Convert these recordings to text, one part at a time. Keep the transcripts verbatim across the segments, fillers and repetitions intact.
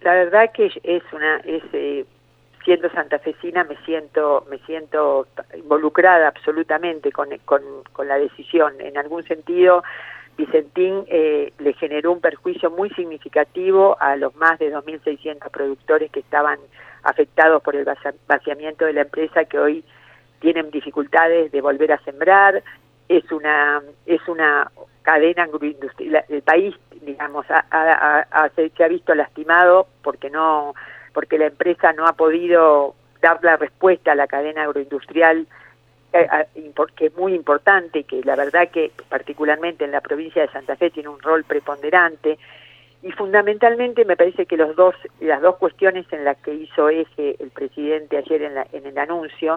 la verdad que es una, es, eh, siendo santafesina me siento, me siento involucrada absolutamente con, con, con la decisión. En algún sentido, Vicentín eh, le generó un perjuicio muy significativo a los más de dos mil seiscientos productores que estaban afectados por el vaciamiento de la empresa, que hoy tienen dificultades de volver a sembrar. Es una, es una cadena agroindustrial. El país, digamos, ha, ha, ha, se, se ha visto lastimado porque no, porque la empresa no ha podido dar la respuesta a la cadena agroindustrial, eh, porque es muy importante y que la verdad que particularmente en la provincia de Santa Fe tiene un rol preponderante. Y fundamentalmente me parece que los dos, las dos cuestiones en las que hizo eje el presidente ayer en, la, en el anuncio,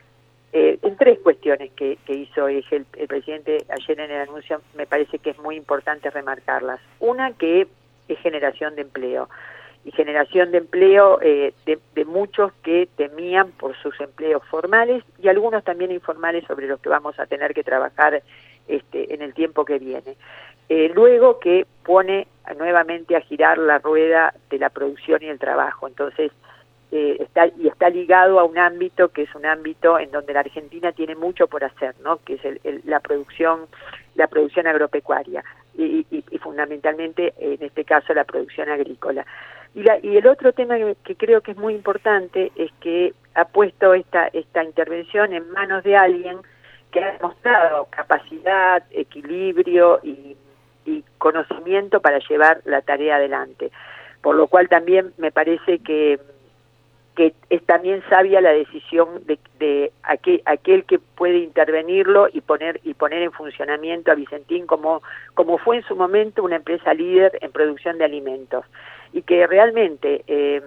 Eh, en tres cuestiones que, que hizo eje el, el presidente ayer en el anuncio, me parece que es muy importante remarcarlas. Una, que es generación de empleo, y generación de empleo eh, de, de muchos que temían por sus empleos formales y algunos también informales sobre los que vamos a tener que trabajar este, en el tiempo que viene. Eh, luego, que pone nuevamente a girar la rueda de la producción y el trabajo. Entonces, Eh, está y está ligado a un ámbito que es un ámbito en donde la Argentina tiene mucho por hacer, ¿no? Que es el, el, la producción la producción agropecuaria y, y, y fundamentalmente en este caso la producción agrícola. Y, la, y el otro tema que, que creo que es muy importante es que ha puesto esta esta intervención en manos de alguien que ha demostrado capacidad, equilibrio y, y conocimiento para llevar la tarea adelante, por lo cual también me parece que que es también sabia la decisión de, de aquel, aquel que puede intervenirlo y poner y poner en funcionamiento a Vicentín como, como fue en su momento una empresa líder en producción de alimentos, y que realmente eh,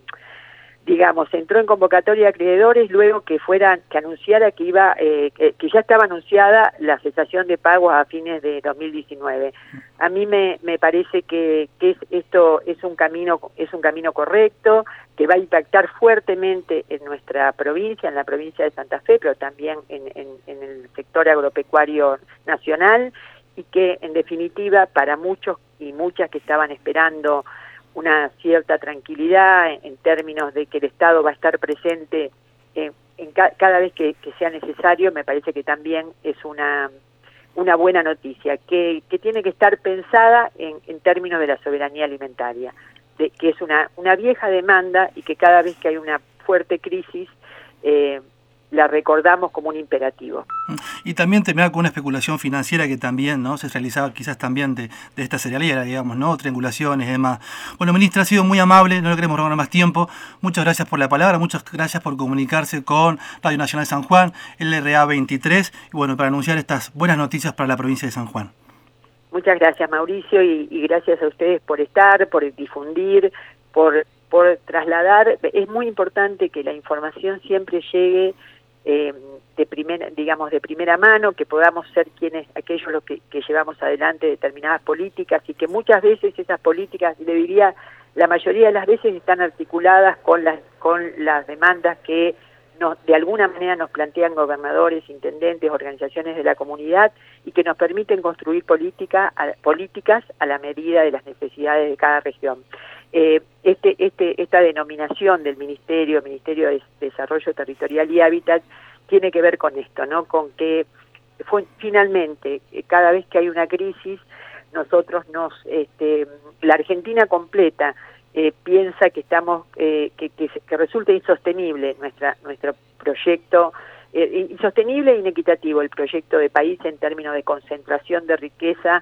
digamos, entró en convocatoria de acreedores luego que fuera, que anunciara que iba, eh, que, que ya estaba anunciada la cesación de pagos a fines de dos mil diecinueve. A mí me, me parece que, que es, esto es un camino, es un camino correcto, que va a impactar fuertemente en nuestra provincia, en la provincia de Santa Fe, pero también en, en, en el sector agropecuario nacional, y que en definitiva para muchos y muchas que estaban esperando una cierta tranquilidad en, en términos de que el Estado va a estar presente en, en ca cada vez que, que sea necesario, me parece que también es una, una buena noticia, que, que tiene que estar pensada en, en términos de la soberanía alimentaria, de, que es una, una vieja demanda y que cada vez que hay una fuerte crisis eh, la recordamos como un imperativo. Y también terminar con una especulación financiera que también, ¿no?, se realizaba quizás también de, de esta cerealera, digamos, ¿no?, triangulaciones y demás. Bueno, ministra, ha sido muy amable, no le queremos robar más tiempo. Muchas gracias por la palabra, muchas gracias por comunicarse con Radio Nacional San Juan, L R A veintitrés, y bueno, para anunciar estas buenas noticias para la provincia de San Juan. Muchas gracias, Mauricio, y, y gracias a ustedes por estar, por difundir, por, por trasladar. Es muy importante que la información siempre llegue Eh, de primera, digamos, de primera mano, que podamos ser quienes, aquellos los que, que llevamos adelante determinadas políticas, y que muchas veces esas políticas, le diría, la mayoría de las veces están articuladas con las, con las demandas que nos, de alguna manera nos plantean gobernadores, intendentes, organizaciones de la comunidad, y que nos permiten construir política, a, políticas a la medida de las necesidades de cada región. Eh, este, este, esta denominación del Ministerio, Ministerio de Desarrollo Territorial y Hábitat, tiene que ver con esto, ¿no? Con que fue, finalmente, cada vez que hay una crisis, nosotros nos, este, la Argentina completa eh, piensa que estamos, eh, que, que, que resulta insostenible nuestra, nuestro proyecto, eh, insostenible e inequitativo el proyecto de país en términos de concentración de riqueza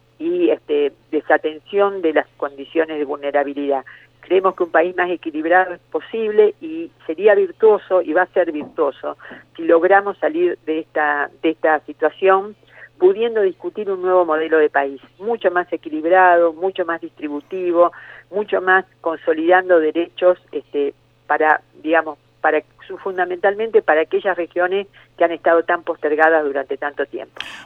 y este, desatención de las condiciones de vulnerabilidad. Creemos que un país más equilibrado es posible y sería virtuoso, y va a ser virtuoso, si logramos salir de esta, de esta situación pudiendo discutir un nuevo modelo de país, mucho más equilibrado, mucho más distributivo, mucho más consolidando derechos este, para, digamos, para fundamentalmente para aquellas regiones que han estado tan postergadas durante tanto tiempo.